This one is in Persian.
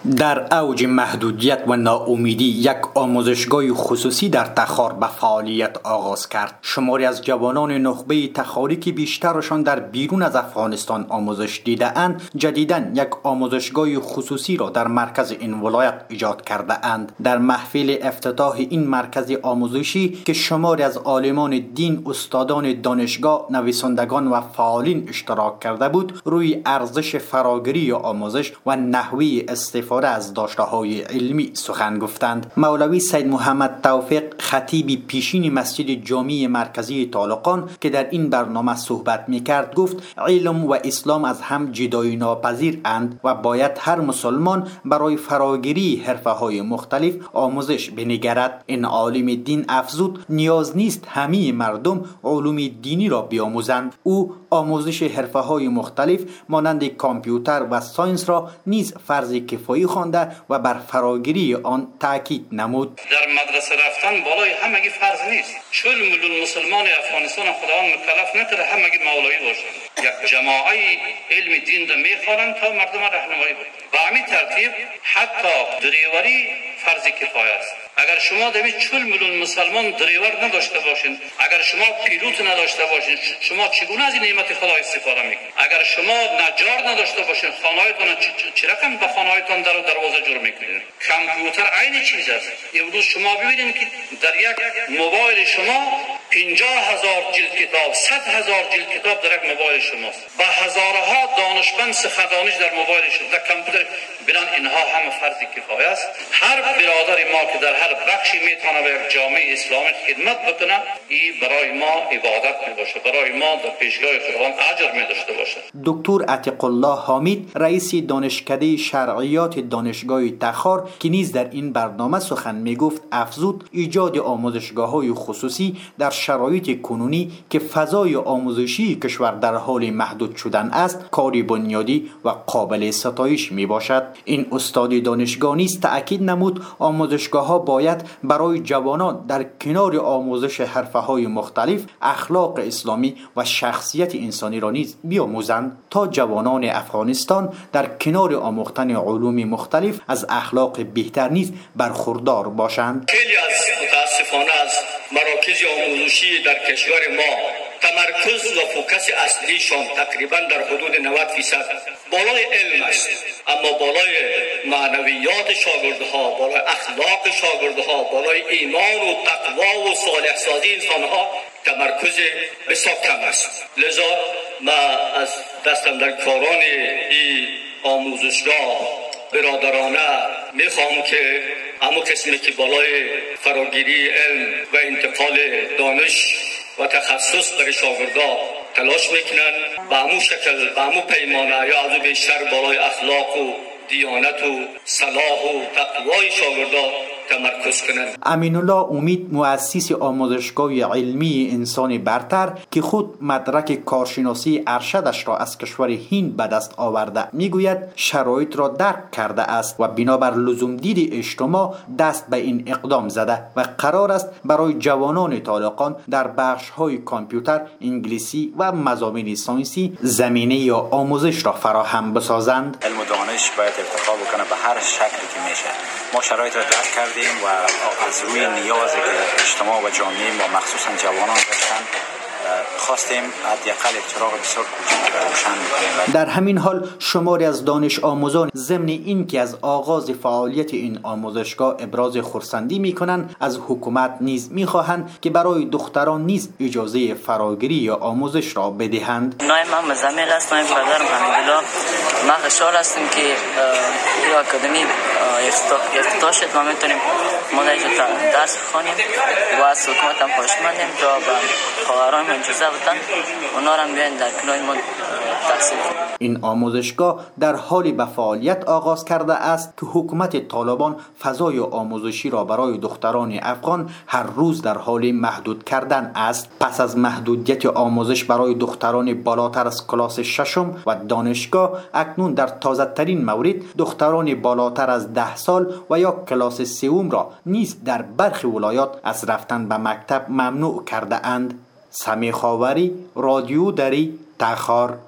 در اوج محدودیت و ناامیدی یک آموزشگاه خصوصی در تخار به فعالیت آغاز کرد. شماری از جوانان نخبه تخاری که بیشترشان در بیرون از افغانستان آموزش دیده اند، جدیداً یک آموزشگاه خصوصی را در مرکز این ولایت ایجاد کرده اند. در محفل افتتاح این مرکز آموزشی که شماری از عالمان دین، استادان دانشگاه، نویسندگان و فعالین اشتراک کرده بود، روی ارزش فراگیری آموزش و نحوه استفاده از داشته‌های علمی سخن گفتند. مولوی سید محمد توفیق، خطیب پیشین مسجد جامع مرکزی طالقان که در این برنامه صحبت می‌کرد، گفت علم و اسلام از هم جدایی ناپذیر اند و باید هر مسلمان برای فراگیری حرفه‌های مختلف آموزش بنگرد. این عالم دین افزود نیاز نیست همه مردم علوم دینی را بیاموزند. او آموزش حرفه‌های مختلف مانند کامپیوتر و ساینس را نیز فرض کفایی خوانده و بر فراگیری آن تاکید نمود. در مدرسه رفتن بالای همگی فرض نیست. 40 میلیون مسلمان افغانستان خداوند مکلف نکرده همگی مولوی باشند. یک جماعه علم دین را میخوانند تا مردم راهنمایی کنند. به همین ترتیب حتی دریوری فرض کفایه است. اگر شما در 40 میلیون مسلمان دریور نداشته باشین، اگر شما پیلوت نداشته باشین، شما چگونه از این نعمت خدا استفاده میکنید؟ اگر شما نجار نداشته باشین، خانه‌هایتان چه رقم به خانه‌هایتان در و دروازه جور میکنید؟ کامپیوتر عین چیز است. امروز شما ببینید که در یک موبایل شما 50,000 جلد کتاب، 100,000 جلد کتاب در یک موبایل شماست. با هزارها دانشمند سخنرانیش در موبایل شما، در کامپیوتر. بنان اینها همه فرض کفایه است. هر برادر ما که در هر بخشی میتونه به یک جامعه اسلامی خدمت بکنه، این برای ما عبادت میباشه، برای ما در پیشگاه خداوند اجر میداشته باشه. دکتر عتیق الله حامد، رئیس دانشکده شرعیات دانشگاه تخار که نیز در این برنامه سخن میگفت، افزود ایجاد آموزشگاه‌های خصوصی در شرایط کنونی که فضای آموزشی کشور در حال محدود شدن است، کاری بنیادی و قابل ستایش میباشد. این استاد دانشگاه نیز تأکید نمود آموزشگاه‌ها باید برای جوانان در کنار آموزش حرفه‌های مختلف اخلاق اسلامی و شخصیت انسانی را نیز بیاموزند تا جوانان افغانستان در کنار آموختن علوم مختلف از اخلاق بهتر نیز برخوردار باشند. خیلی از متاسفانه از مراکز آموزشی در کشور ما تمرکز و فوکس اصلیشان تقریبا در حدود 90% بالای علم است، اما بالای معنویات شاگردها، بالای اخلاق شاگردها، بالای ایمان و تقوا و صالح سازی انسانها تمرکز بسیار کم است. لذا ما از دستاندرکاران این آموزشگاه برادرانه میخوام که همون قسمی که بالای فراگیری علم و انتقال دانش و تخصص برای شاگردها تلاش میکنن، به همون شکل، به همون پیمانه یا از بیشتر بالای اخلاق و دیانت و صلاح و تقوای شاگردها تمرکز کنند. امین الله امید، مؤسس آموزشگاه علمی انسان برتر که خود مدرک کارشناسی ارشدش را از کشور هند به دست آورده، میگوید شرایط را درک کرده است و بنابر لزوم دید اجتماع دست به این اقدام زده و قرار است برای جوانان طالقان در بخش‌های کامپیوتر، انگلیسی و مضامین ساینسی زمینه یا آموزش را فراهم بسازند. علم و دانش باید ارتقا بکنه به هر شکلی که میشه. ما شرایط را درک کردیم و از روی نیازی که اجتماع و جامعه ما مخصوصا جوانان داشتن خواستیم حداقل چراغ بسیار کوچک روشن بکنیم. در همین حال شماری از دانش آموزان ضمن این که از آغاز فعالیت این آموزشگاه ابراز خرسندی میکنند، از حکومت نیز میخواهند که برای دختران نیز اجازه فراگیری یا آموزش را بدهند. نام من مزمل است، نام پدرم حمیدالله. ما خوشحال هستیم که این آکادمی افتتاح شد و میتونیم ما درس بخوانیم و از حکومت هم خواهشمندیم تا به خواهران اجازه بدن اونا را بیاین در کنار ما تحصیل کنیم. این آموزشگاه در حالی به فعالیت آغاز کرده است که حکومت طالبان فضای آموزشی را برای دختران افغان هر روز در حال محدود کردن است. پس از محدودیت آموزش برای دختران بالاتر از کلاس ششم و دانشگاه، اکنون در تازه ترین مورد دختران بالاتر از 10 سال و یا کلاس سوم را نیز در برخی ولایات از رفتن به مکتب ممنوع کرده اند. سمی خاوری، رادیو دری، تخار.